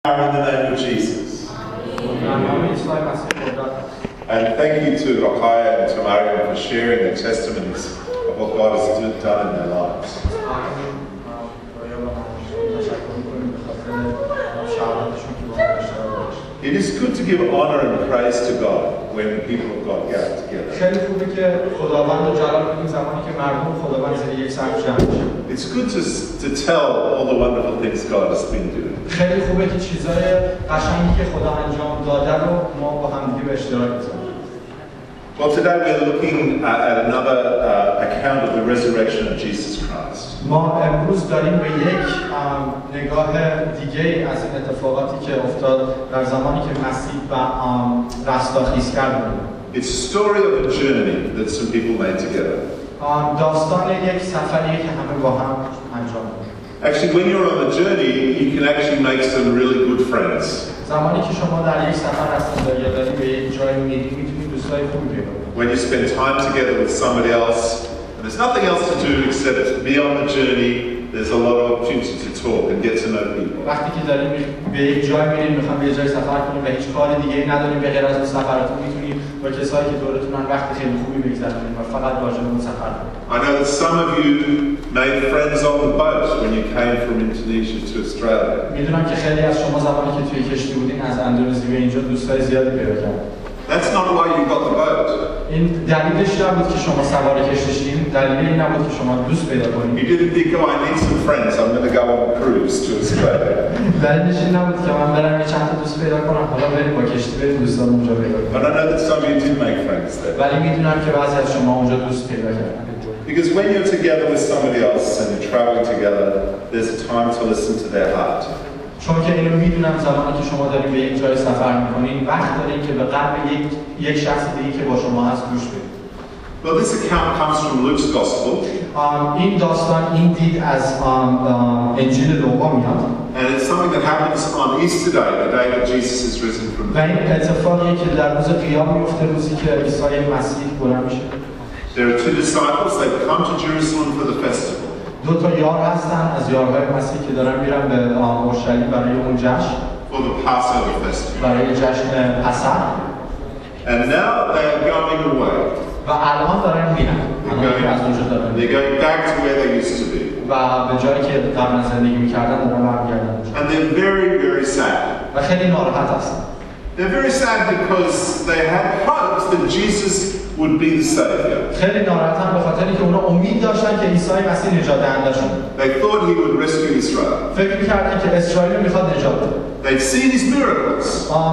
In the name of Jesus. And thank you to Rakaya and to Mariam for sharing their testimonies of what God has done in their lives. It is good to give honor and praise to God when the people of God gather together. It's good to tell all the wonderful things God has been doing. Well, today we're looking at another account of the resurrection of Jesus Christ. ما امروز داریم به یک نگاه دیگه از این اتفاقاتی که افتاد در زمانی که مسیح رستاخیز کرد. It's a story of a journey that some people made together. داستان یک سفریه که همه با هم انجام دادن. Actually, when you're on a journey, you can actually make some really good friends. زمانی که شما در یک سفر هستید یا دارید به یک جایی میرید میتونید دوستای خوبی پیدا کنید. When you spend time together with somebody else, and there's nothing else to do except be on the journey, there's a lot of opportunity to talk and get to know people. وقتی که دارید به یک جایی میرید میخوام به یک جای سفر کنید و هیچ کار دیگه‌ای ندارید به غیر از اون سفرتون میتونید با کسایی که دورتونن وقت خیلی خوبی بگذرونید و فقط راجع به اون سفر کنید. I know that some of you made friends on the boat when you came from Indonesia to Australia. میدونم که خیلی از شما زمانی که توی کشتی بودین از اندونزی به اینجا دوستای زیادی پیدا کردید. That's not why you got the boat. این دلیلش نبود که شما سوار کشتی شدین، دلیل این نبود که شما دوست پیدا کنید. You didn't think, oh, I need some friends, I'm going to go on a cruise to Australia. دلیلش این نبود که من برم یه چند تا دوست پیدا کنم، حالا بریم با کشتی بریم دوستان اونجا پیدا کنیم. But I know that some of you did make friends there. ولی میدونم که بعضی از شما اونجا دوست پیدا کردن. Because when you're together with somebody else and you're traveling together, there's a time to listen to their heart. چون که اینو میدونم زمانی که شما دارین به یک جای سفر میکنین وقت دارین که به قلب یک شخص دیگه که با شما هست گوش بدید. Well, this account comes from Luke's Gospel. این داستان این دید از انجیل لوقا میاد. And it's something that happens on Easter Day, the day that Jesus is risen from the dead. و این اتفاقیه که در روز قیام میفته، روزی که عیسی مسیح بلند میشه. There are two disciples, they've come to Jerusalem for the festival. دو تا یار هستن از یارهای مسیح که دارن میرن به اورشلیم برای اون جشن. For the Passover festival. برای جشن پسح. And now they are going away. و الان دارن میرن. They're going back to where they used to be. و به جایی که قبلا زندگی میکردن دارن برمیگردن. And they're very, very sad. و خیلی ناراحت هستن. They're very sad because they had hoped that Jesus would be the savior. خیلی ناراحتن به خاطر اینکه اونا امید داشتن که عیسی مسیح نجات دهنده‌شون. They thought he would rescue Israel. فکر می‌کردن که اسرائیل می‌خواد نجات بده. They'd seen his miracles.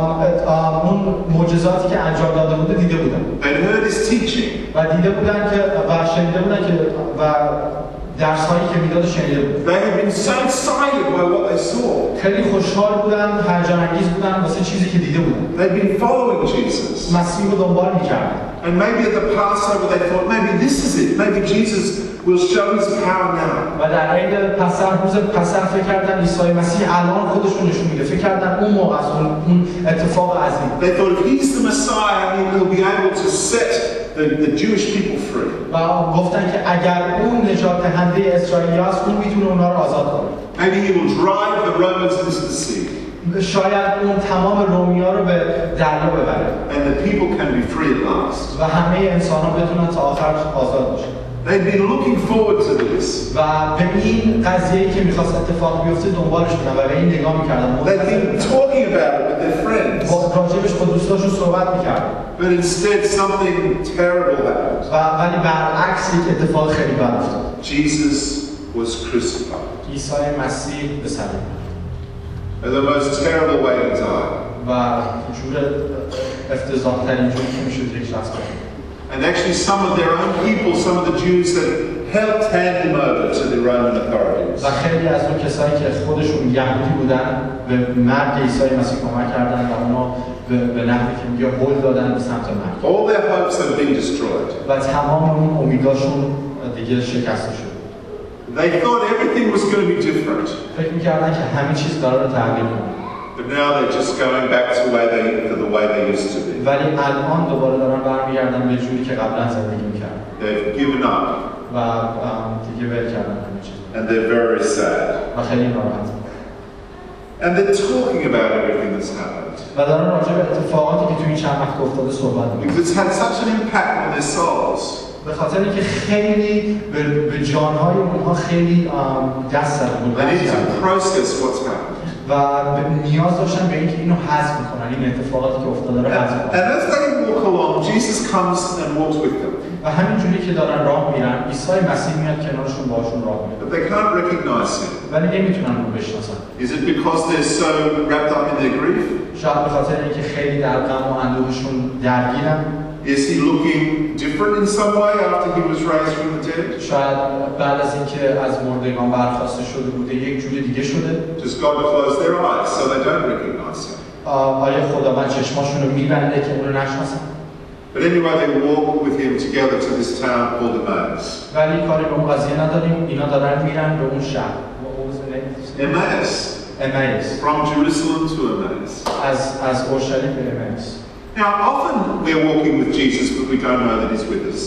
اون معجزاتی که انجام داده بود دیده بودن. They'd heard his teaching. و دیده بودن که و شنیده بودن که و درس‌هایی که میداد شنیده بود. They had been so excited by what they saw. خیلی خوشحال بودن، هیجان انگیز بودن واسه چیزی که دیده بودن. They'd been following Jesus. مسیح رو دنبال می‌کردن. And maybe at the Passover they thought, maybe this is it. Maybe Jesus will show his power now. و در عید پسح روز پسح فکر کردن عیسی مسیح الان خودش رو نشون میده. فکر کردن اون موقع اون اتفاق عظیم. They thought if he's the Messiah, he will be able to set the Jewish people free. و گفتن که اگر اون نجات دهنده اسرائیلیاست اون میتونه اونها رو آزاد کنه. Maybe he will drive the Romans into the sea. شاید اون تمام رومیا رو به دریا ببره. And the people can be free at last. و همه انسان‌ها بتونن تا آخر آزاد بشن. They'd been looking forward to this. و به این قضیه‌ای که می‌خواست اتفاق بیفته دنبالش بودن و به این نگاه می‌کردن. They'd been talking about it with their friends. راجبش با دوستاشون صحبت می‌کردن. But instead something terrible happened. ولی برعکس یک اتفاق خیلی بد افتاد. Jesus was crucified. عیسی مسیح به صلیب. The most terrible way to die. و جور افتضاح‌ترین جوری که میشد یک شخص بشه. And actually some of their own people, some of the Jews that helped hand him over to the Roman authorities. و خیلی از اون کسایی که خودشون یهودی بودن به مرگ عیسی مسیح کمک کردن و اونا به نحوی که میگه هول دادن به سمت مرگ. All their hopes have been destroyed. و تمام اون امیداشون دیگه شکسته شد. They thought everything was going to be different. فکر می‌کردن که همه چیز قراره تغییر کنه. But now they're just going back to the way they used to be. ولی الان دوباره دارن برمیگردن به جوری که قبلا زندگی می‌کردن. They've given up. و دیگه ول کردن همه چیز. And they're very sad. و خیلی ناراحتن. And they're talking about everything that's happened. و دارن راجع به اتفاقاتی که تو این چند وقت افتاده صحبت می‌کنن. Because it's had such an impact on their souls. به خاطر اینکه خیلی به جانهای اونها خیلی دست زده بود. They need to process what's happened. و نیاز داشتن به اینکه اینو حذف کنن، این اتفاقاتی که افتاده رو حذف کنن. And as they walk along, Jesus comes and walks with them. و همینجوری که دارن راه میرن، عیسی مسیح میاد کنارشون باهاشون راه میره. But they can't recognize him. ولی نمیتونن اون بشناسن. Is it because they're so wrapped up in their grief? شاید به خاطر اینکه خیلی در غم و اندوهشون درگیرن. Is he looking different in some way after he was raised from the dead? شاید بعد از اینکه از مردگان برخاسته شده بوده یک جور دیگه شده. Does God close their eyes so they don't recognize him? آیا خداوند چشماشون رو میبنده که اون رو نشناسن؟ But anyway, they walk with him together to this town called Emmaus. ولی کاری به اون قضیه نداریم. اینا دارن میرن به اون شهر. Emmaus. Emmaus. From Jerusalem to Emmaus. از اورشلیم به Emmaus. Now, often we're walking with Jesus, but we don't know that he's with us.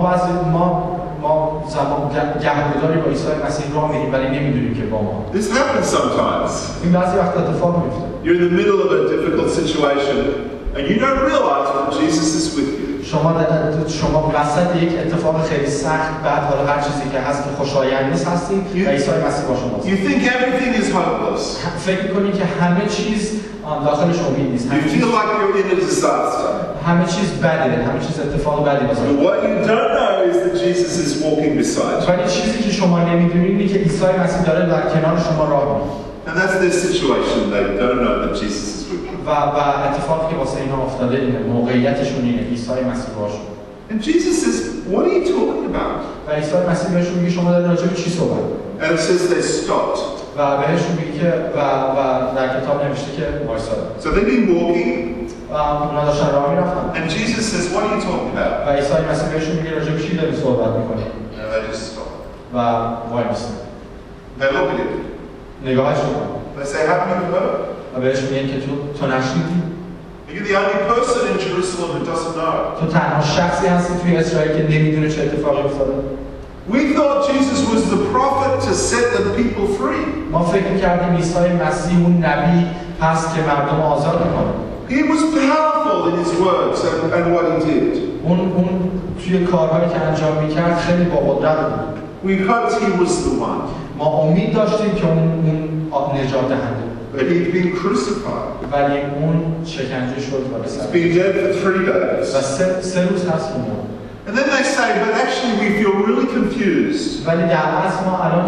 ما گهگداری با عیسی مسیح راه میریم ولی نمیدونیم که با ما. This happens sometimes. این بعضی وقت اتفاق میفته. You're in the middle of a difficult situation and you don't realize that Jesus is with you. شما وسط یک اتفاق خیلی سخت بعد حالا هر چیزی که هست که خوشایند نیست هستید و عیسی مسیح با شماست. You think everything is hopeless. فکر می‌کنید که همه چیز داخلش امید نیست. You feel like you're in a disaster. همه چیز بده، همه چیز اتفاق بدی واسه But what you don't know is that Jesus is walking beside you. ولی چیزی که شما نمی‌دونید اینه که عیسی مسیح داره در کنار شما راه میره. And that's their situation. They don't know that Jesus is with them. و اتفاقی که واسه اینا افتاده اینه، موقعیتشون اینه، عیسی مسیح باشون. And Jesus says, "What are you talking about?" و عیسی مسیح بهشون میگه شما دارید راجع به چی صحبت می‌کنید؟ And it says they stopped. و بهشون میگه که و در کتاب نوشته که وایسادن. So they've been walking. اونا داشتن راه میرفتن. And Jesus says, "What are you talking about?" و عیسی مسیح بهشون میگه راجع به چی داری صحبت می‌کنی؟ And they just stop. و وای میستن. They look at him. نگاهش می‌کنن. They say, "Haven't you heard?" و بهش میگن که تو نشنیدی؟ You're the only person in Jerusalem who doesn't know. تو تنها شخصی هستی توی اسرائیل که نمیدونه چه اتفاقی افتاده. We thought Jesus was the prophet to set the people free. ما فکر می‌کردیم عیسی مسیح اون نبی هست که مردم آزاد می‌کنه. He was powerful in his words and what he did. اون توی کارهایی که انجام می‌کرد خیلی با قدرت بود. We hoped he was the one. ما امید داشتیم که اون نجات دهنده. But he'd been crucified. ولی اون شکنجه شد و به He's سر been dead for 3 days. و سه روز هست که مرد. And then they say, but actually we feel really confused. ولی در اصل ما الان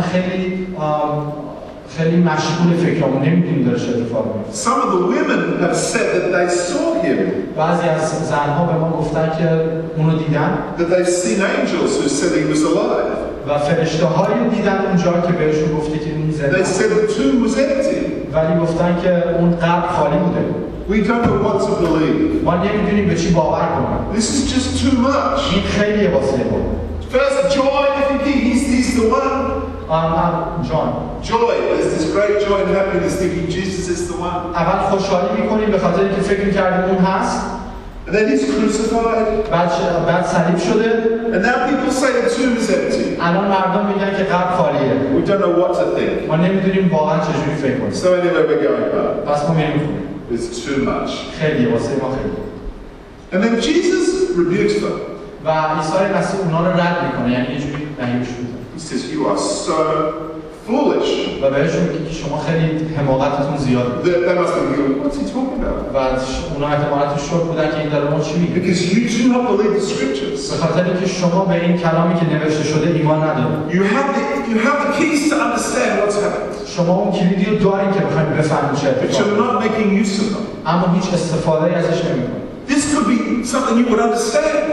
خیلی مشغول فکرامون نمیدونیم داره چه اتفاقی میفته. Some of the women have said that they saw him. بعضی از زنها به ما گفتن که اونو دیدن. That they've seen angels who said he was alive. و فرشته‌هایی دیدن اونجا که بهشون گفته که این زنده. They said the tomb was empty. ولی گفتن که اون قبر خالی بوده. We don't know what to believe. ما نمیدونیم به چی باور کنیم. This is just too much. این خیلیه واسه ما. First joy, thinking he's the one. جان. Joy, there's this great joy and happiness thinking Jesus is the one. اول خوشحالی می‌کنیم به خاطر اینکه فکر می‌کردیم اون هست. And then he's crucified. بعد صلیب شده. And now people say the tomb is empty. الان مردم میگن که قبر خالیه. We don't know what to think. ما نمیدونیم واقعا چجوری فکر کنیم. So anyway, we're going home. پس ما میریم. It's too much. خیلی واسه ما خیلی. And then Jesus rebukes them. و عیسی مسیح اونا رو رد میکنه، یعنی یه جوری نهیبش میکنه. He says, "You are so foolish." و بهشون میگه که شما خیلی حماقتتون زیاده. They must be thinking, what's he talking about? و اونا احتمالاً تو شوک بودن که این داره ما چی میگه. Because you do not believe the scriptures. به خاطر اینکه شما به این کلامی که نوشته شده ایمان ندارید. You have the keys to understand what's happened. شما اون کلیدی رو دارید که بخواید بفهمید چه But you're not making use of them. اما هیچ استفاده ازش نمیکنید. This could be something you would understand.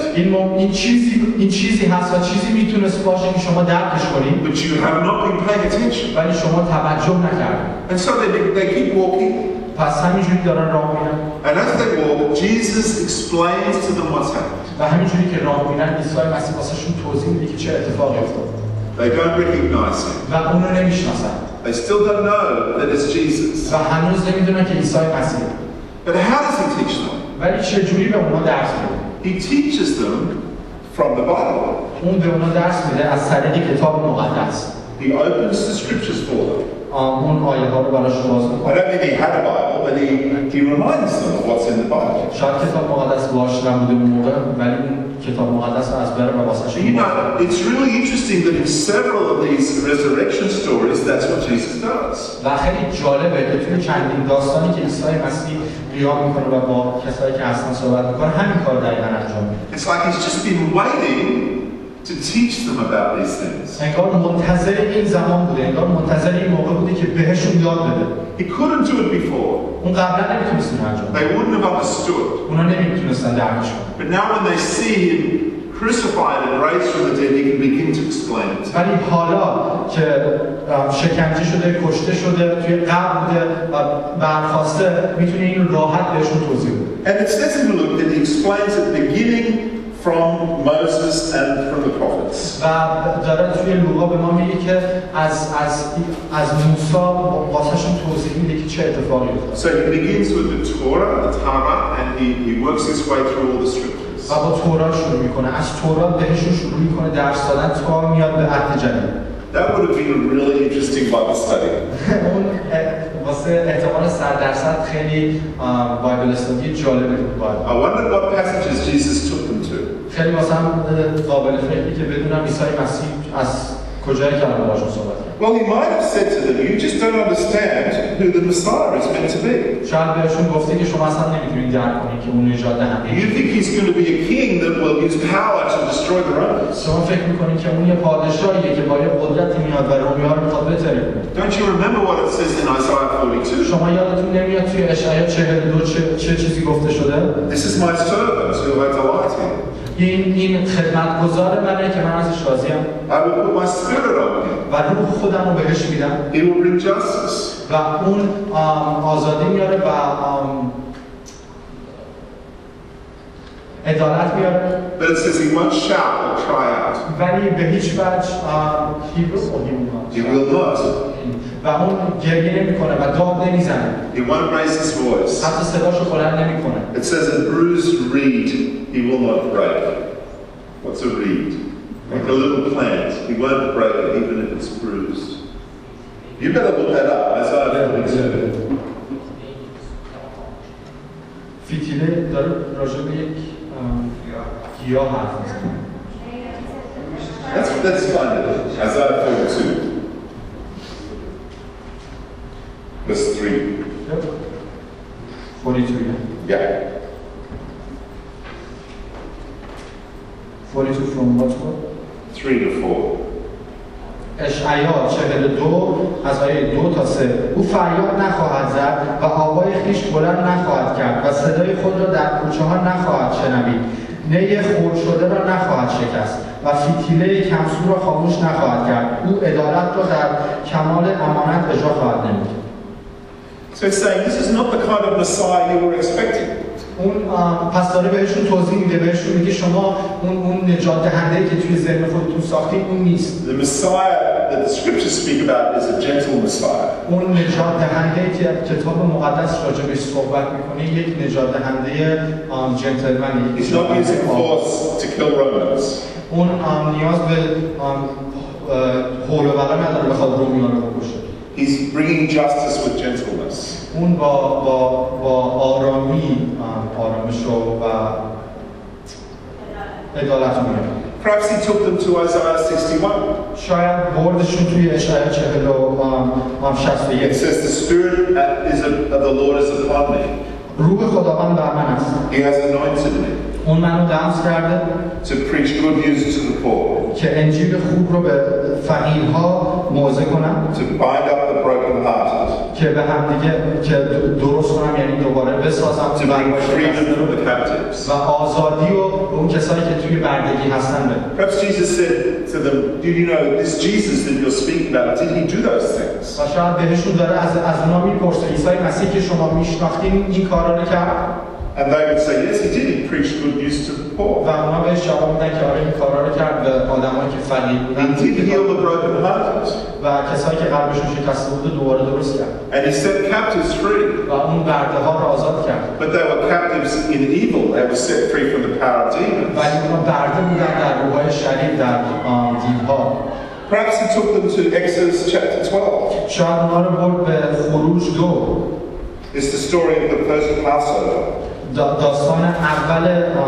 این چیزی هست و چیزی میتونست باشه که شما درکش کنید. But you have not been paying attention. ولی شما توجه نکردید. And so they keep walking. پس همینجوری دارن راه میرن. And as they walk, Jesus explains to them what's happened. و همینجوری که راه میرن عیسی مسیح واسهشون توضیح میده که چه اتفاقی افتاد. They don't recognize him. و اون رو نمیشناسن. They still don't know that it's Jesus. و هنوز نمیدونن که عیسی مسیح. But how does he teach them? ولی چجوری به اونا درس میده؟ He teaches them from the Bible. اون به اونا درس میده از طریق کتاب مقدس. He opens the scriptures for them. اون آیه ها رو براشون باز I میکنه. don't think he had a Bible, but he reminds them of what's in the Bible. شاید کتاب مقدس باهاش نبوده اون موقع، ولی اون کتاب مقدس رو از بره و واسهشون You know, it's really interesting that in several of these resurrection stories, that's what Jesus does. و خیلی جالبه که توی چندین داستانی که عیسی مسیح قیام میکنه و با کسایی که هستن صحبت میکنه همین کار دقیقاً انجام میده. It's like he's just been waiting to teach them about these things. انگار منتظر این زمان بوده، انگار منتظر این موقع بوده که بهشون یاد بده. He couldn't do it before. اون قبلا نمیتونستن انجام بده. They wouldn't have understood. اونا نمیتونستن درکش کنن. But now when they see him crucified and raised from the dead, he can begin to explain it. ولی حالا که شکنجه شده، کشته شده، توی قبر بوده و برخواسته، میتونه این راحت بهشون توضیح بده. And it says in Luke that he explains it beginning from Moses and from the prophets. و داره توی لوقا به ما میگه که از موسی واسهشون توضیح میده که چه اتفاقی افتاد. So he begins with the Torah, the Tanakh, and he works his way through all the scriptures. و با تورات شروع میکنه، از تورات بهشون شروع میکنه درس دادن تا میاد به عهد جدید. That would have been a really interesting Bible study. اون واسه احتمال 100% خیلی بایبل استادی جالبه بود. I wondered what passages Jesus took them to. خیلی واسم قابل فکری که بدونم عیسی مسیح از کجای کلمه باشون صحبت کرد. Well, he might have said to them, you just don't understand who the Messiah is meant to be. شاید بهشون گفته که شما اصلا نمیتونید درک کنید که اون نجات دهنده. You think he's going to be a king that will use power to destroy the Romans. شما فکر میکنید که اون یه پادشاهیه که با یه قدرتی میاد و رومی‌ها رو میخواد بتره. Don't you remember what it says in Isaiah 42? شما یادتون نمیاد توی اشعیا 42 چه چیزی گفته شده؟ This is my servant who I delight in. این خدمتگزار منه که من ازش راضیم. I will put my spirit on him. و روح خودم رو بهش میدم. He will bring justice. و اون آزادی میاره و عدالت میاره. But it says he won't shout or cry out. ولی به هیچ وجه He will not. و اون گریه نمیکنه و داد نمیزنه. He won't raise his voice. حتی صداشو بلند نمیکنه. It says a bruised reed he will not break. What's a reed? Like a little plant. He won't break it even if it's bruised. You better look that up. Isaiah 42. فتیله داره راجع به یک گیاه حرف میزنه. Let's find it. Isaiah 42. Verse 3. 42. Yeah. 42 from what book? 3 to 4. اشعیا 42 از آیه 2 تا 3. او فریاد نخواهد زد و آوای خویش بلند نخواهد کرد و صدای خود را در کوچه ها نخواهد شنوید. نی خرد شده را نخواهد شکست و فتیله کمسو را خاموش نخواهد کرد. او عدالت را در کمال امانت اجرا خواهد نمود. So it's saying this is not the kind of Messiah you were expecting. اون پس داره بهشون توضیح میده، بهشون میگه شما اون نجات دهنده‌ای که توی ذهن خودتون ساختین اون نیست. The Messiah that the scriptures speak about is a gentle Messiah. اون نجات دهنده‌ای که کتاب مقدس راجع بهش صحبت میکنه یک نجات دهنده جنتلمنی. He's not using force to kill Romans. اون نیاز به حول و ولا نداره بخواد رومیان رو بکشه. He's bringing justice with gentleness. اون با آرامی آرامش و عدالت میاره. Perhaps he took them to Isaiah 61. شاید بردشون توی اشعیا 61. It says the spirit of the Lord is upon me. روح خداوند بر من است. He has anointed me اون منو دمس کرده to preach good news to the poor. که انجیل خوب رو به فقیرها موعظه کنم. To bind up the brokenhearted. که به هم دیگه که درست کنم، یعنی دوباره بسازم. To bring freedom to the captives. و آزادی رو به اون کسایی که توی بردگی هستن بده. Perhaps Jesus said to them, "Do you know this Jesus that you're speaking about? Did he do those things?" و شاید بهشون داره از اونا میپرسه عیسی مسیح که شما میشناختین این کارا رو کرد؟ And they would say, "Yes, he did. He preached good news to the poor. و اونا بهش جواب میدن که آره این کارا رو کرد به آدمایی که فقیر بودن. He did heal the brokenhearted. و کسایی که قلبشون شکسته بود دوباره درست کرد. And he set captives free. و اون برده ها رو آزاد کرد. But they were captives in evil. They were set free from the power of demons. ولی اونا برده بودن در روح‌های شریر، در دیوها. Perhaps he took them to Exodus chapter 12. شاید اونا رو برد به خروج 2. It's the story of the first Passover. داستان اول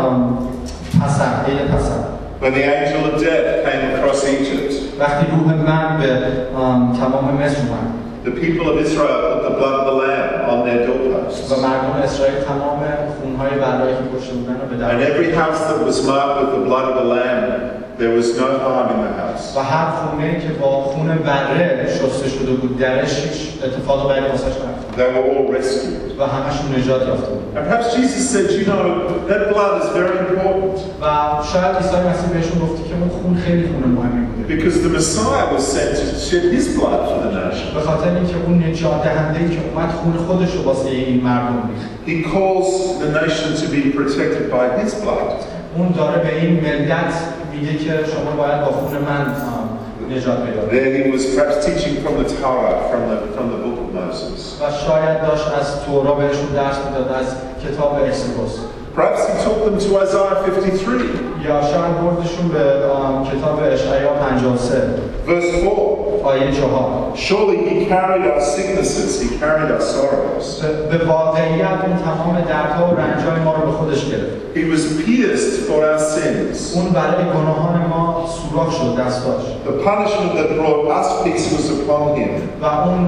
پسر، عید پسر. When the angel of death came across Egypt. وقتی روح مرگ به تمام مصر اومد. The people of Israel put the blood of the lamb on their doorposts. و مردم اسرائیل تمام خونهای برایی که کشته بودن رو به در. And every house that was marked with the blood of the lamb, there was no harm in the house. و هر خونه‌ای که با خون بره شسته شده بود درش هیچ اتفاق بدی واسش نیفتاد. They were all rescued. و همشون نجات یافته بودن. And perhaps Jesus said, you know, that blood is very important. و شاید عیسی مسیح بهشون گفته که اون خون خیلی خون مهمی بوده. Because the Messiah was sent to shed his blood for the nation. به خاطر اینکه اون نجات دهنده‌ای که اومد خون خودش رو واسه این مردم ریخت. He calls the nation to be protected by his blood. اون داره به این ملت میگه که شما باید با خون من نجات پیدا کنید. There he was perhaps teaching from the Torah, from the book of Moses. و شاید داشت از تورا بهشون درس میداد، از کتاب اکسودوس. Perhaps he took them to Isaiah 53. یا شاید بردشون به کتاب اشعیا 53. Verse 4. آیه 4. Surely he carried our sicknesses, he carried our sorrows. به واقعیت اون تمام دردها و رنجهای ما رو به خودش گرفت. He was pierced for our sins. اون برای گناهان ما سوراخ شد، دستاش. The punishment that brought us peace was upon him. و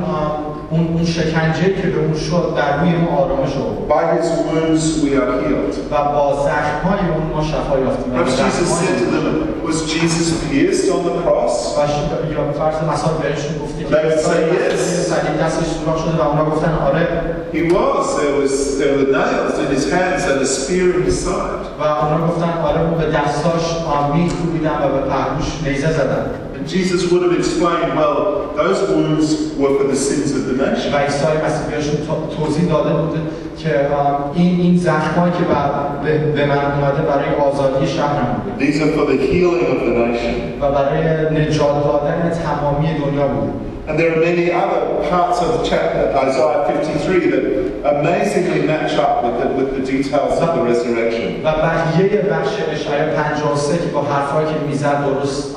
اون شکنجه‌ای که به اون شد در روی ما آرامش آورد. By his wounds we are healed. و با زخم‌های اون ما شفا یافتیم. Perhaps Jesus said to them, was Jesus pierced on the cross? و یا فرض مثال بهشون گفته که They would say yes. صلیب دستش سوراخ شده و اونا گفتن آره. He was. There were nails in his hands and a spear in his side. و اونا گفتن آره اون به دستاش میخ کوبیدن و به پهلوش نیزه زدن. And Jesus would have explained, well, those wounds were for the sins of the nation. و عیسی مسیح بهشون توضیح داده بود که این زخمایی که به من اومده برای آزادی شهرم بود. These are for the healing of the nation. و برای نجات دادن تمامی دنیا بود. And there are many other parts of the chapter, Isaiah 53, that amazingly match up with the details of the resurrection. و بقیه بخش اشعیا 53 که با حرفایی که میزد درست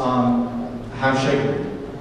همشکل بود.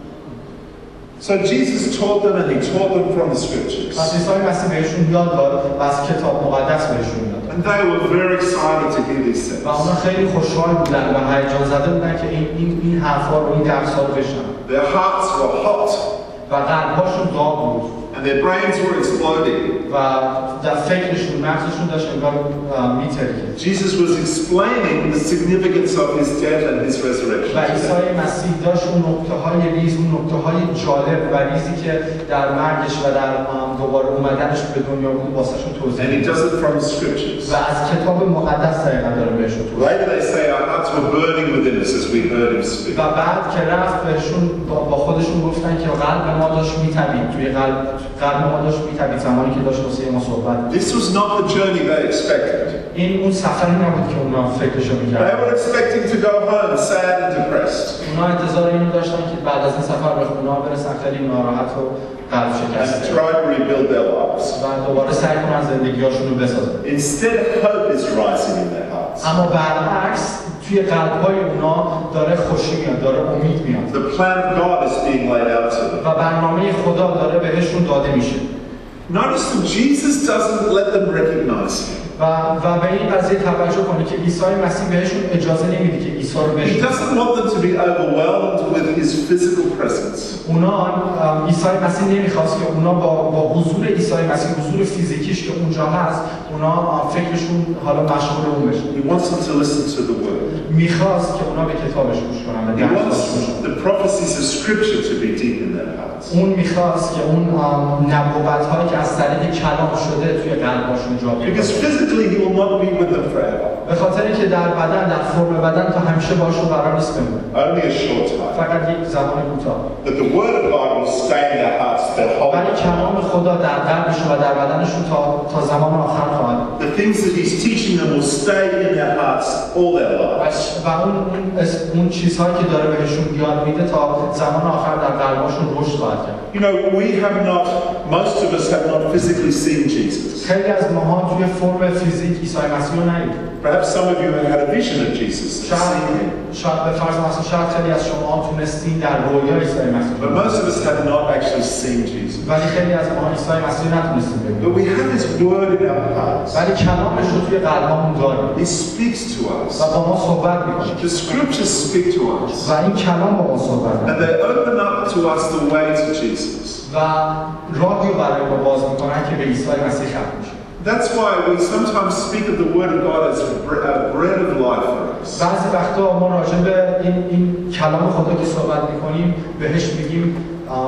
So Jesus taught them and he taught them from the scriptures. پس عیسی مسیح بهشون یاد داد و از کتاب مقدس بهشون داد. And they were very excited to hear these things. و اونا خیلی خوشحال بودن و هیجان زده بودن که این حرفا رو این درس‌ها رو بشنون. Their hearts were hot. و قلب‌هاشون داغ بود. And their brains were exploding. و در فکرشون مغزشون داشت انگار می‌ترکید. Jesus was explaining the significance of his death and his resurrection. و عیسی مسیح داشت اون نکته‌های ریز، اون نکته‌های جالب و ریزی که در مرگش و در دوباره اومدنش به دنیا بود واسهشون توضیح And he می‌داد. does it from the scriptures. و از کتاب مقدس دقیقاً داره بهشون توضیح. Later they say our hearts were burning within us as we heard him speak. و بعد که رفت بهشون با خودشون گفتن که قلب ما داشت می‌تپید، توی قلب ما داشت می‌تپید زمانی که داشت واسه ما صحبت. This was not the journey they expected. این اون سفری نبود که اونا فکرشو They می‌کردن. were expecting to go home sad and depressed. اونا انتظار اینو داشتن که بعد از این سفر به خونه برسن خیلی ناراحت و قلب شکسته. And try to rebuild their lives. و دوباره سعی کنن زندگی‌هاشون رو بسازن. Instead, hope is rising in their hearts. اما برعکس توی قلب‌های اونا داره خوشی میاد، داره امید میاد. The plan of God is being laid out to them. و برنامه خدا داره بهشون داده میشه. Notice that Jesus doesn't let them recognize him. و به این قضیه توجه کنید که عیسی مسیح بهشون اجازه نمیده که عیسی رو He بشناسن. doesn't want them to be overwhelmed with his physical presence. اونا عیسی مسیح نمیخواست که اونا با حضور عیسی مسیح، حضور فیزیکیش که اونجا هست، اونا فکرشون حالا مشغول اون بشه. He wants them to listen to the word. میخواست که اونا به کتابش گوش کنن. He wants the prophecies of Scripture to be deep in their hearts. اون میخواست که اون نبوت‌هایی که از طریق کلام شده توی قلبشون جا بیاره. Because physically he will not be with them forever. به خاطر اینکه در بدن، در فرم بدن تا همیشه باشون قرار نیست بمونه. Only a short time. فقط یک زمان کوتاه. But the word of God will will stay in their hearts their whole ولی کلام life. خدا در قلبشون و در بدنشون تا زمان آخر خواهد. The things that he's teaching them will stay in their hearts all their lives. و اون چیزهایی که داره بهشون یاد میده تا زمان آخر در قلبشون رشد خواهد کرد. You know, most of us have not physically seen Jesus. خیلی از ماها توی فرم فیزیک عیسی مسیح رو ندیدیم. Perhaps some of you have had a vision of Jesus and seen him. شاید به فرض مثلا شاید خیلی از شما تونستین در رویا عیسی مسیح. But most of us have not actually seen Jesus. ولی خیلی از ماها عیسی مسیح نتونستیم ببینیم. But we have his word in our hearts. ولی کلامش رو توی قلبمون داریم. He speaks to us. و با ما صحبت می‌کنه. The scriptures speak to us. و این کلام با ما صحبت می‌کنه. And they open up to us the way to Jesus. و راهی رو برای ما باز می‌کنن که به عیسی مسیح ختم میشه. That's why we sometimes speak of the word of God as bread of life for us. بعضی وقتا ما راجع به این کلام خدا که صحبت می‌کنیم بهش میگیم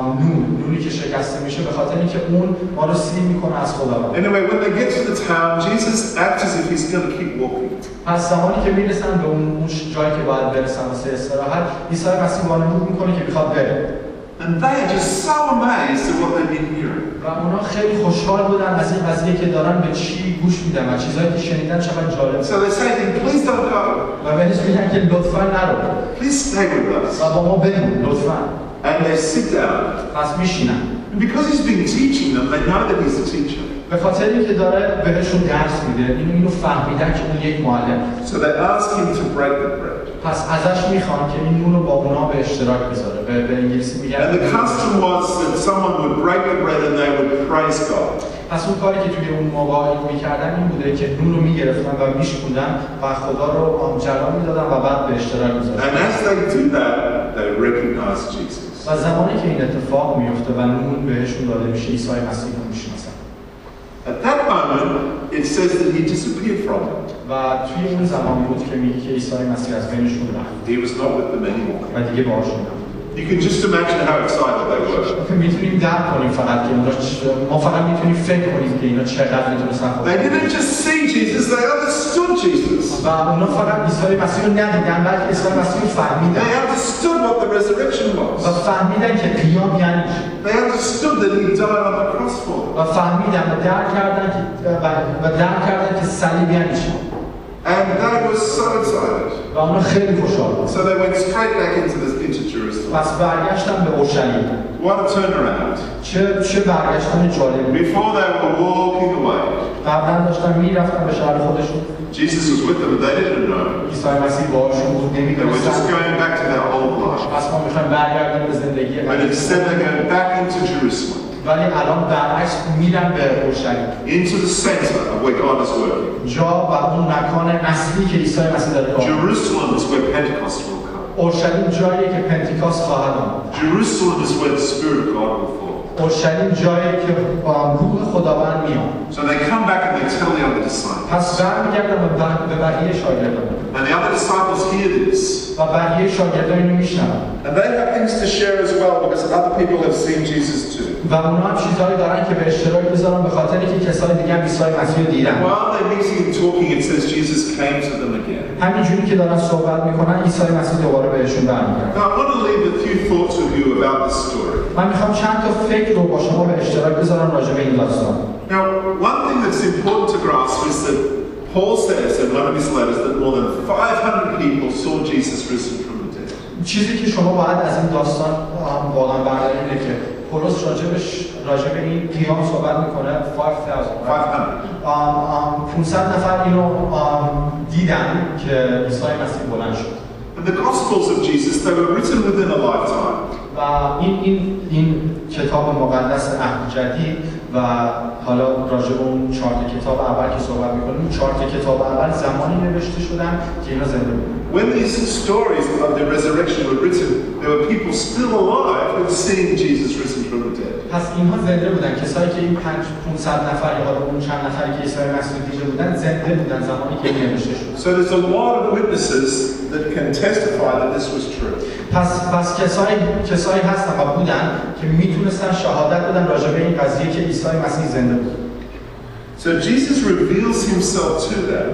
نونی که شکسته میشه به خاطر اینکه اون ما رو سیر میکنه از خداوند. Anyway, when they get to the town, Jesus acts as if he's going to keep walking. پس زمانی که میرسن به اون جایی که باید برسن واسه استراحت، عیسی مسیح وانمود میکنه که میخواد بره. And they are just so amazed at what they've been hearing. و اونا خیلی خوشحال بودن از این قضیه که دارن به چی گوش میدن و چیزایی که شنیدن چقدر جالب. So they say to him, please don't go. و بهش میگن که لطفاً نرو. Please stay with us. و با ما بمون لطفاً. And they sit down. پس میشینن. And because he's been teaching them, they know that he's a teacher. به خاطر اینکه داره بهشون درس میده، اینو فهمیدن که اون یک معلم. So they ask him to break the bread. پس ازش میخوان که این نون رو با اونا به اشتراک بذاره. به انگلیسی میگن. And the custom was that someone would break the bread and they would praise God. پس اون کاری که توی اون موقع میکردن این بوده که نون رو میگرفتن و میشکوندن و خدا رو جلال میدادن و بعد به اشتراک میذاشتن. And as they do that, they recognize Jesus. و زمانی که این اتفاق میفته و نون بهشون داده میشه عیسی مسیح رو میشناسن. At that moment, it says that he disappeared from them. و توی اون زمانی بود که میگه که عیسی مسیح از بینشون رفت. He was not with them anymore. و دیگه باهاشون نبود. You can just imagine how excited they were. میتونیم درک کنیم فقط که ما فقط میتونیم فکر کنیم که اینا چقدر میتونستن خدا. They didn't just see Jesus, they understood Jesus. و اونا فقط عیسی مسیح رو ندیدن بلکه عیسی مسیح رو فهمیدن. They understood what the resurrection و was. فهمیدن که قیام یعنی چی. They understood that he died on the cross for them. و فهمیدن و درک کردن که صلیب یعنی چی. And they were so excited. و اونا خیلی خوشحال بودن. So they went straight back into Jerusalem. پس برگشتن به اورشلیم. What a turnaround. چه برگشتن جالبی. Before they were walking away, قبلا داشتن میرفتن به شهر خودشون. Jesus was with them, but they didn't know. عیسی مسیح باهاشون بود They were just نمیدونستن. going back to their old life. پس ما میخوایم برگردیم به زندگی But قدیم. instead they're going back into Jerusalem, ولی الان برعکس میرن به اورشلیم. into the center of where God is working. جا و اون مکان اصلی که عیسی مسیح داره کار. Jerusalem is where Pentecost will come. اورشلیم جاییه که پنتیکاست خواهد آمد. Jerusalem is where the Spirit of God will fall. اورشلیم جایی که با روح خداوند میاد. So they come back and they tell the other disciples. پس برمیگردن به بقیه شاگردان. And the other disciples hear this. و بقیه شاگردان اینو میشنون. And they have things to share as well because other people have seen Jesus too. و اونا هم چیزهایی دارن که به اشتراک بذارن به خاطر اینکه کسای دیگه هم عیسی مسیح رو دیدن. While they're meeting and talking, it says Jesus came to them again. همینجوری که دارن صحبت میکنن عیسی مسیح دوباره بهشون برمیگرده. Now I want to leave a few thoughts with you about this story. من میخوام چند تا فکر رو با شما به اشتراک بذارم راجع به این داستان. Now, one thing that's important to grasp is that Paul says in one of his letters that more than 500 people saw Jesus risen from the dead. چیزی که شما باید از این داستان واقعا بردارید اینه که پولس راجع به این قیام صحبت میکنه 500 نفر اینو دیدن که عیسی مسیح بلند شد. And the Gospels of Jesus, they were written within a lifetime. و این کتاب مقدس عهد جدید و حالا راجع به اون 4 کتاب اول که صحبت می‌کنیم، اون 4 کتاب اول زمانی نوشته شدن که اینا زنده بودن. When these stories of the resurrection were written, there were people still alive who had seen Jesus risen from the dead. پس اینها زنده بودن، کسایی که این 500 نفر یا حالا اون چند نفری که عیسی مسیح دیده بودن زنده بودن زمانی که این نوشته شد. So there's a lot of witnesses that can testify that this was true. پس کسایی هستن و بودن که میتونستن شهادت بدن راجع به این قضیه که عیسی مسیح زنده بود. So Jesus reveals himself to them.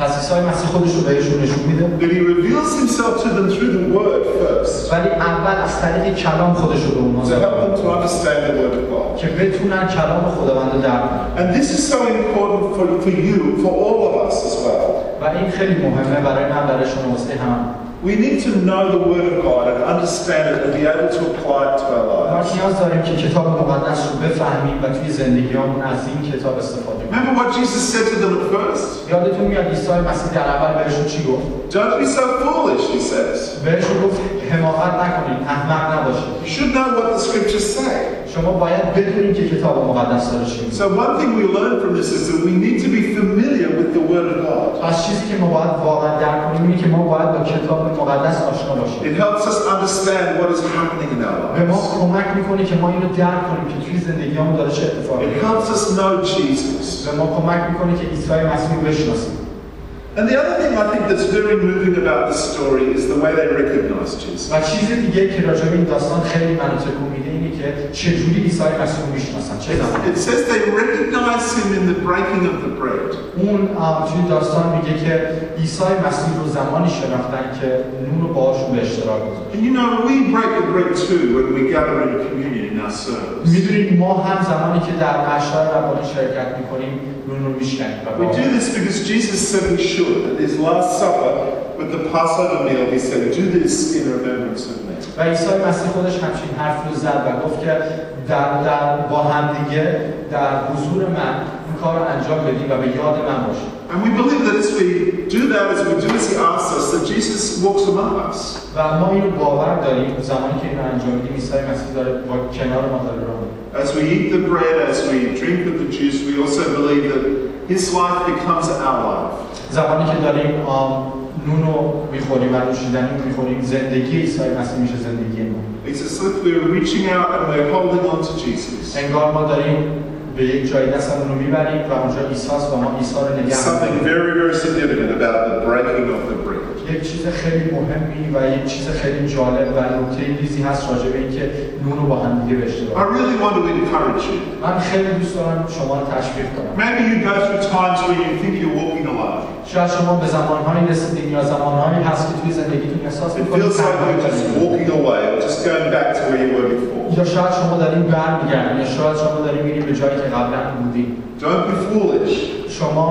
پس عیسی مسیح خودش رو بهشون نشون میده. But he reveals himself to them through the word first. ولی اول از طریق کلام خودش رو به اونها To ظاهر help them to understand the word of God. که بتونن کلام خداوند رو درک کنن. And this is so important for you, for all of us as well. و این خیلی مهمه برای من، برای شما، واسه همه. We need to know the word of God and understand it and be able to apply it to our ما lives. نیاز داریم که کتاب مقدس رو بفهمیم و توی زندگیامون از این کتاب استفاده کنیم. Remember what Jesus said to them at first? یادتون میاد عیسی مسیح در اول بهشون چی گفت؟ Don't be so foolish, he says. بهشون گفت حماقت نکنید، احمق نباشید. You should know what the scriptures say. شما باید بدونید که کتاب مقدس داره چی میگه. So one thing we learn from this is that we need to be familiar with the word of God. از چیزی که ما باید واقعا درک کنیم اینه که ما باید با کتاب مقدس آشنا باشیم. It helps us understand what is happening in our به ما lives. کمک میکنه که ما اینو درک کنیم که توی زندگیامون داره چه اتفاقی It میفته. helps us know Jesus. به ما کمک میکنه که عیسی مسیح رو بشناسیم. And the other thing I think that's very moving about this story is the way they recognize Jesus. و چیز دیگه که راجع به این داستان خیلی منو تکون میده اینه که چجوری عیسی مسیح رو میشناسن. چه زمانی؟ It says they recognize him in the breaking of the bread. اون توی داستان میگه که عیسی مسیح رو زمانی شناختن که نون رو باهاشون به اشتراک گذاشت. And you know, we break the bread too when we gather in communion in our service. میدونید ما هم زمانی که در عشای ربانی شرکت میکنیم نون رو میشکنیم. We do this because Jesus said we should. At his last supper, with the Passover meal, he said, "Do this in remembrance of me." و عیسی مسیح خودش همچین حرف رو زد و گفت که در با هم دیگه در حضور من این کار رو انجام بدیم و به یاد من باشید. And we believe that as we do that, as we do as he asks us, that Jesus walks among us. و ما اینو باور داریم زمانی که اینو انجام میدیم عیسی مسیح داره با کنار ما داره راه میره. As we eat the bread, as we drink of the juice, we also believe that his life becomes our life. زمانی که داریم نون رو میخوریم و نوشیدنی رو میخوریم زندگی عیسی مسیح میشه زندگی ما. It's as if we're reaching out and we're holding on to Jesus. انگار ما داریم به یک جایی دستمون رو میبریم و اونجا عیسی‌ست و ما عیسی رو نگه Something می‌داریم. very, very significant about the breaking of the bread. یک چیز خیلی مهمی و یک چیز خیلی جالب و نکته ریزی هست راجع به اینکه نون رو با هم دیگه به اشتراک. I really want to encourage you. من خیلی دوست دارم شما رو تشویق کنم. Maybe you go through times where you think you're walking alone. شاید شما به زمانهایی رسیدین یا زمانهایی هست که توی زندگیتون احساس It می‌کنید feels like you're just walking away or just going back to where you were before. یا شاید شما دارین برمیگردین یا شاید شما دارین میرین به جایی که قبلا بودین. Don't be foolish. شما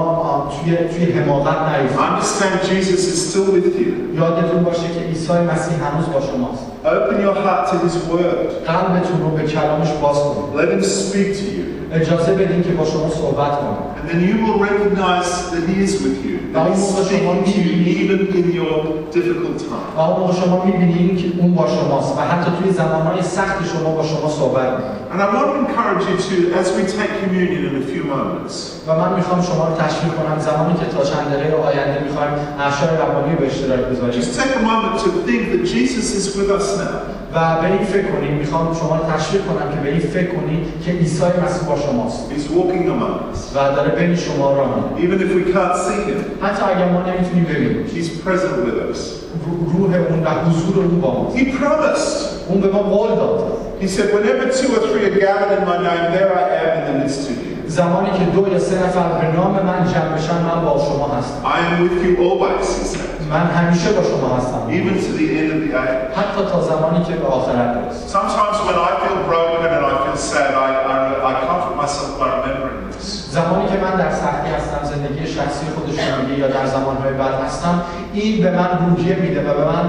توی حماقت نیفتید. Understand Jesus is still with you. یادتون باشه که عیسی مسیح هنوز با شماست. Open your heart to his word. قلبتون رو به کلامش باز کنید. Let him speak to you. اجازه بدین که با شما صحبت کنه. And then you will recognize that he is with you. That he's speaking to you even in your difficult time. و اون موقع شما می‌بینید که اون با شماست و حتی توی زمانهای سخت شما با شما صحبت می‌کنه. And I want to encourage you to, as we take communion in a few moments, و من میخوام شما رو تشویق کنم زمانی که تا چند دقیقه آینده می‌خوایم عشای ربانی به اشتراک بذاریم. just take a moment to think that Jesus is with us now. و به این فکر کنید، میخوام شما رو تشویق کنم که به این فکر کنید که عیسی مسیح با شماست He's walking among us. و داره بین شما راه میره. Even if we can't see him, حتی اگر ما نمیتونیم ببینیم he's present with us. روح اون و حضور اون با ماست. He promised. اون به ما قول داد. He said, whenever 2 or 3 are gathered in my name, there I am in the midst of you. زمانی که 2 یا 3 نفر به نام من جمع بشن من با شما هستم. I am with you always, he said. من همیشه با شما هستم. Even to the end of the age. حتی تا زمانی که به آخرت برسیم. Sometimes when I feel broken and I feel sad, I comfort myself by remembering this. زمانی که من در سختی هستم، زندگی شخصی خودش رو میگه یا در زمانهای بد هستم، این به من روحیه میده و به من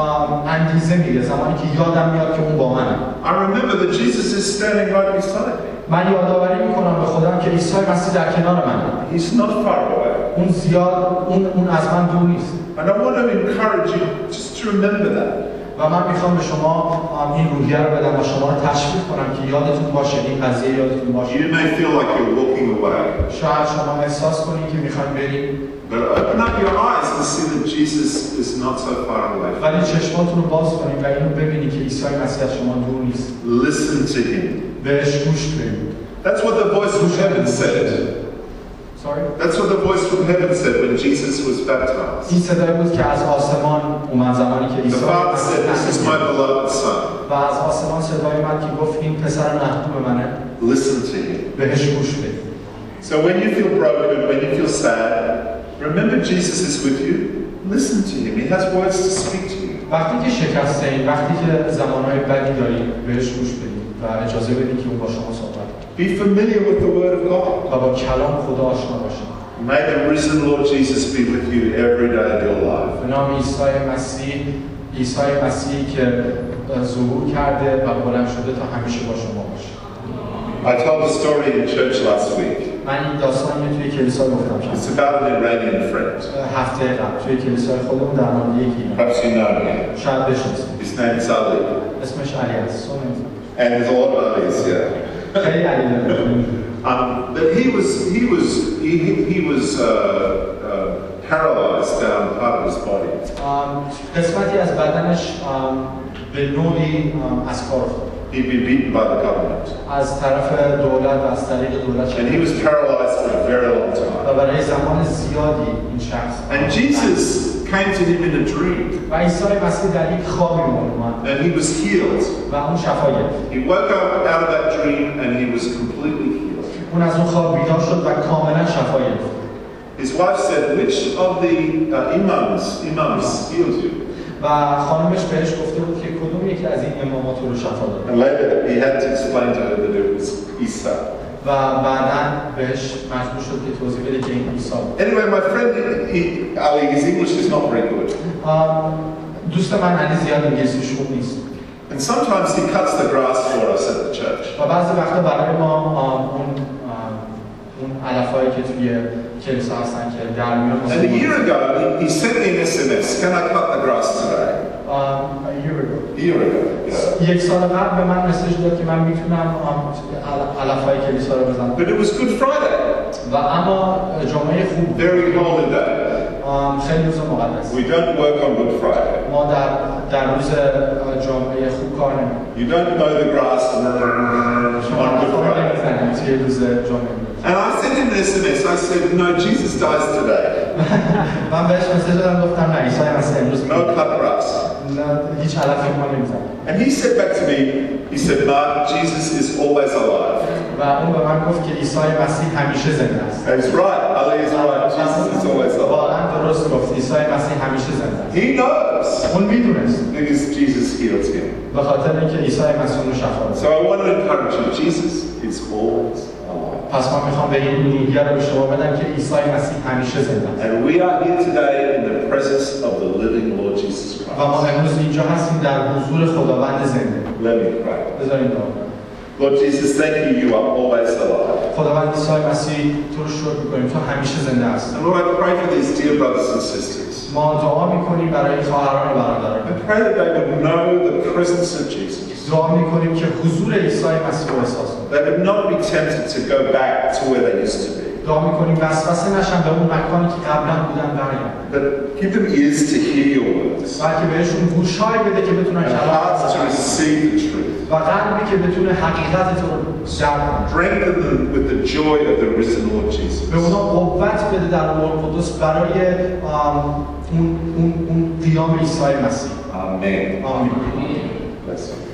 انگیزه میده زمانی که یادم میاد که اون با منه. I remember that Jesus is standing right beside me. من یادآوری میکنم به خودم که عیسی مسیح در کنار منه. He's not far away. اون زیاد اون از من دور نیست. And I want to encourage you just to remember that. و من میخوام به شما این روحیه رو بدم و شما رو تشویق کنم که یادتون باشه این قضیه یادتون باشه. You may feel like you're walking away. شاید شما احساس کنید که میخواید برید. But open up your eyes and see that Jesus is not so far away. ولی چشماتون رو باز کنید و اینو ببینید که عیسی مسیح از شما دور نیست. Listen to him. بهش گوش بدید. That's what the voice from heaven said. Sorry? That's what the voice from heaven said when Jesus was baptized. این صدایی بود که از آسمان اومد زمانی که The عیسی Father said, "This is my beloved Son. و از آسمان صدایی اومد که گفت این پسر محبوب منه. Listen to him." بهش گوش بدید. So when you feel broken, when you feel sad, remember Jesus is with you. Listen to him. He has words to speak to you. وقتی که شکسته این، وقتی که زمانهای بدی دارید، بهش گوش بدید و اجازه بدید که اون با شما صحبت کنه. Be familiar with the word of God. و با کلام خدا آشنا باشید. May the risen Lord Jesus be with you every day of your life. به نام عیسی مسیحی که ظهور کرده و بلند شده تا همیشه با شما باشه. I told a story in church last week. من این داستانی توی کلیسا گفتم. It's about an Iranian friend. هفته قبل توی کلیسای خودمون در مورد یکی. Perhaps you know him. شاید بشناسید. His name is Ali. اسمش علی است. And there's a lot of Alis, yeah. خیلی علی داره. But he was paralyzed down part of his body. قسمتی از بدنش به نوعی از کار افتاد. He'd been beaten by the government. از طرف دولت و از طریق دولت. And he was paralyzed for a very long time. و برای زمان زیادی این شخص. And Jesus came to him in a dream. و عیسی مسیح در یک خوابی اومد. And he was healed. و اون شفا گرفت. He woke up out of that dream and he was completely healed. اون از اون خواب بیدار شد و کاملا شفا گرفت. His wife said, "Which of the imams healed you?" و خانمش بهش گفته بود که کدوم یکی از این امامات رو شفا داد. And later he had to explain to her that it was Isa. و بعداً بهش مجبور شد که توضیح بده که این عیسی بود. Anyway, my friend Ali, his English is not very good. دوست من علی زیاد انگلیسیش خوب نیست. And sometimes he cuts the grass for us at the church. و بعضی وقتا برای ما اون علفایی که توی کلیسا هستن که در میان. And a year ago, he sent me an SMS. Can I cut the grass today? A year ago. Yeah. یک سال قبل به من مسیج داد که من میتونم علفای کلیسا رو بزنم. But it was Good Friday. و اما جمعه خوب. Very holy day. خیلی روز مقدس. We don't work on Good Friday. ما در روز جمعه خوب کار نمی‌کنیم. You don't mow the grass on Good Friday. And I sent him an SMS. I said, "No, Jesus dies today. من بهش مسیج دادم گفتم نه عیسی مسیح امروز No cut grass." هیچ علفی ما نمی‌زنیم. And he said back to me, he said, "Mark, Jesus is always alive." و اون به من گفت که عیسی مسیح همیشه زنده است. That's right. Ali is right. Jesus is always alive. واقعا درست گفت. عیسی مسیح همیشه زنده است. He knows. اون میدونست. Because Jesus heals him. به خاطر اینکه عیسی مسیح رو شفا داد. So I want to encourage you. Jesus is always alive. پس من میخوام به این روحیه رو به شما بدم که عیسی مسیح همیشه زنده است. And we are here today in the presence of the living Lord Jesus و ما Christ. امروز اینجا هستیم در حضور خداوند زنده. Let me pray. بذارید دعا. Lord Jesus, thank you. You are always alive. خداوند عیسی مسیح تو رو شکر می‌کنیم تو همیشه زنده هستی. And Lord, I pray for these dear brothers and sisters. ما دعا می‌کنیم برای خواهران و برادران. I pray that they would know the presence of Jesus. دعا می‌کنیم که حضور عیسی مسیح رو احساس کنند. They would not be tempted to go back to where they used to be. دعا می‌کنیم وسوسه نشن به اون مکانی که قبلا بودن برگردن. But give them ears to hear your words. بلکه بهشون گوش‌هایی بده که بتونن And کلام hearts to receive the truth. و قلبی که بتونه حقیقت تو رو درک کنه. Strengthen them with the joy of the risen Lord Jesus. به اونا قوت بده در روح القدس برای اون قیام عیسی مسیح. Amen. آمین. Bless you.